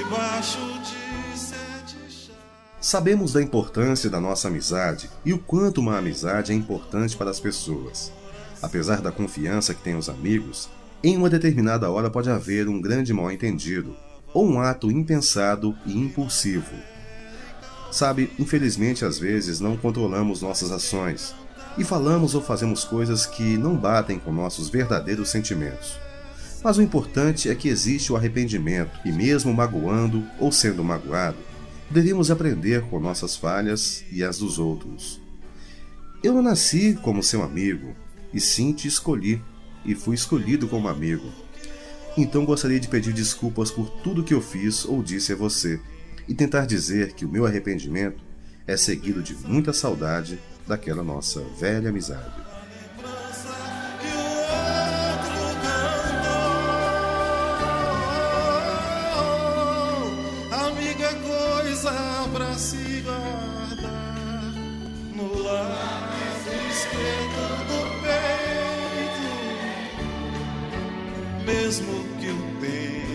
debaixo de sete chaves. Sabemos da importância da nossa amizade e o quanto uma amizade é importante para as pessoas. Apesar da confiança que têm os amigos, em uma determinada hora pode haver um grande mal-entendido ou um ato impensado e impulsivo. Sabe, infelizmente às vezes não controlamos nossas ações e falamos ou fazemos coisas que não batem com nossos verdadeiros sentimentos. Mas o importante é que existe o arrependimento e mesmo magoando ou sendo magoado, devemos aprender com nossas falhas e as dos outros. Eu não nasci como seu amigo, e sim te escolhi, e fui escolhido como amigo. Então gostaria de pedir desculpas por tudo que eu fiz ou disse a você, e tentar dizer que o meu arrependimento é seguido de muita saudade daquela nossa velha amizade. Que o outro cantou. Amiga é coisa pra se guardar no lado esquerdo do peito, mesmo que o tempo